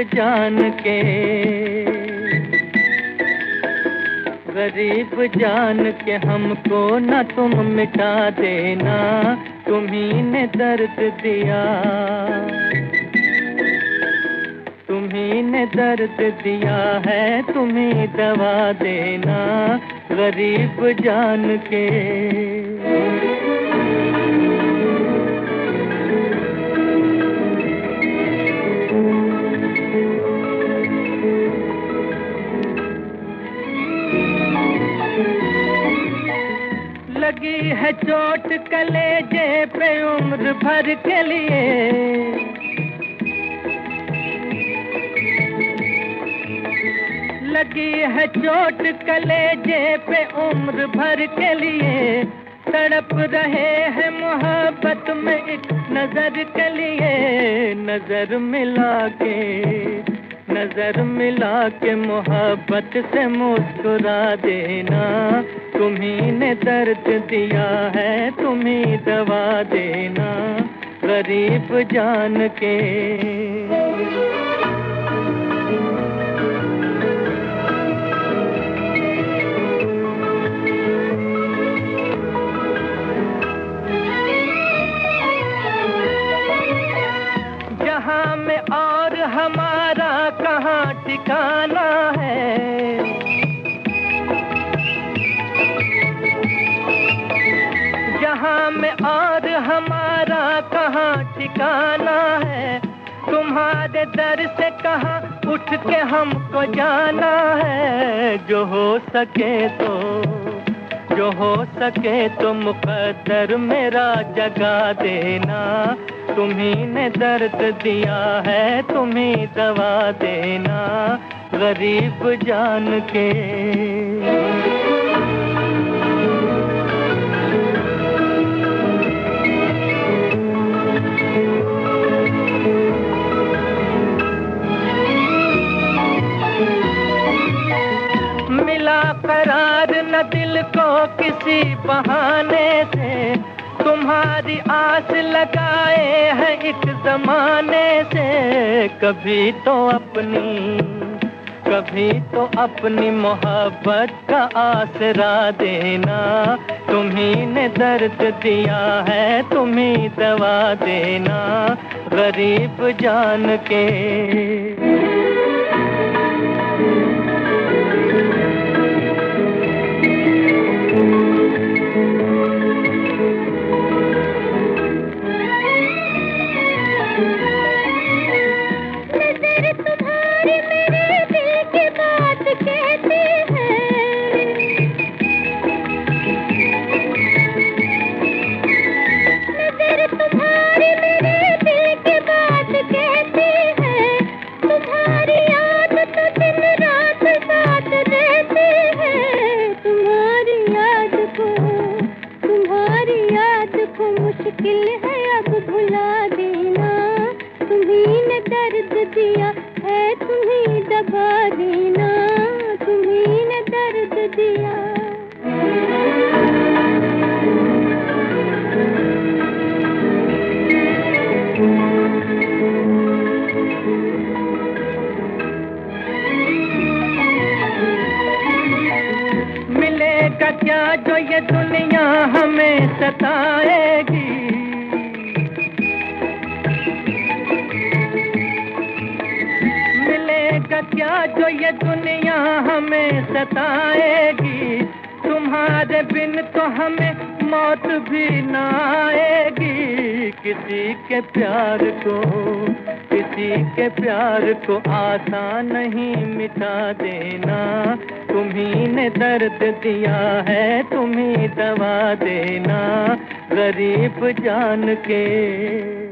जान के, गरीब जान के हमको न तुम मिटा देना, तुम्ही ने दर्द दिया, तुम्ही ने दर्द दिया है, तुम्ही दवा देना गरीब जान के। लगी है चोट कलेजे पे उम्र भर के लिए, लगी है चोट कलेजे पे उम्र भर के लिए, तड़प रहे हैं मोहब्बत में एक नजर के लिए, नजर मिला के मोहब्बत से मुस्कुरा देना, तुम्ही ने दर्द दिया है, तुम्ही दवा देना गरीब जान के। जहां में और हमारा कहाँ ठिकाना है, जहां में और हमारा कहाँ ठिकाना है, तुम्हारे दर से कहाँ उठ के हमको जाना है, जो हो सके तो मुकद्दर मेरा जगा देना, तुम्ही ने दर्द दिया है, तुम्ही दवा देना गरीब जान के। मिला करार न दिल को किसी बहाने से, तुम्हारी आस लगाए हैं एक जमाने से, कभी तो अपनी मोहब्बत का आसरा देना, तुम्ही ने दर्द दिया है, तुम्ही दवा देना गरीब जान के। मुश्किल है अब भुला देना, तुम्ही ने दर्द दिया है, तुम्ही दबा देना, तुम्ही ने दर्द दिया। मिलेगा क्या जो ये दुनिया हमें सताएगी, मिलेगा क्या जो ये दुनिया हमें सताएगी, तुम्हारे बिन तो हमें मौत भी न आएगी, किसी के प्यार को आसान नहीं मिटा देना, तुम्ही ने दर्द दिया है, तुम्ही दवा देना गरीब जान के।